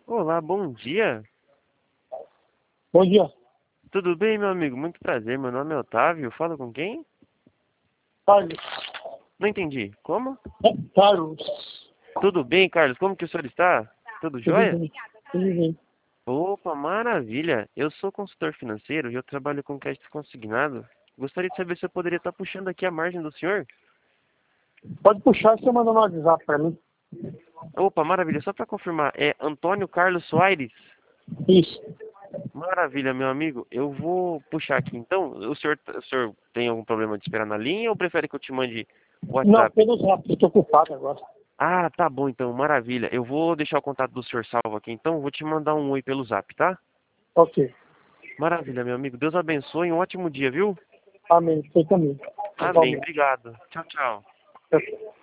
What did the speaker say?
Olá, bom dia. Bom dia, Tudo bem, meu amigo? Muito prazer. Meu nome é Otávio. Fala com quem? Carlos. Não entendi. Como? Carlos, Tudo bem, Carlos? Como que o senhor está? Tudo tudo jóia? bem? Tudo bem. Opa, maravilha. Eu sou consultor financeiro e eu trabalho com crédito consignado. Gostaria de saber se eu poderia estar puxando aqui a margem do senhor. Pode puxar e você manda no WhatsApp para mim. Opa, maravilha. Só para confirmar, é Antônio Carlos Soares? Isso. Maravilha, meu amigo. Eu vou puxar aqui então. O senhor tem algum problema de esperar na linha ou prefere que eu te mande o Não, WhatsApp? pelo Zap, eu estou ocupado agora. Ah, tá bom então, maravilha. Eu vou deixar o contato do senhor salvo aqui, então vou te mandar um oi pelo zap, tá? Ok. Maravilha, meu amigo. Deus abençoe e um ótimo dia, viu? Amém. Você também. Amém. Igualmente. Obrigado. Tchau, tchau. Tchau, tchau.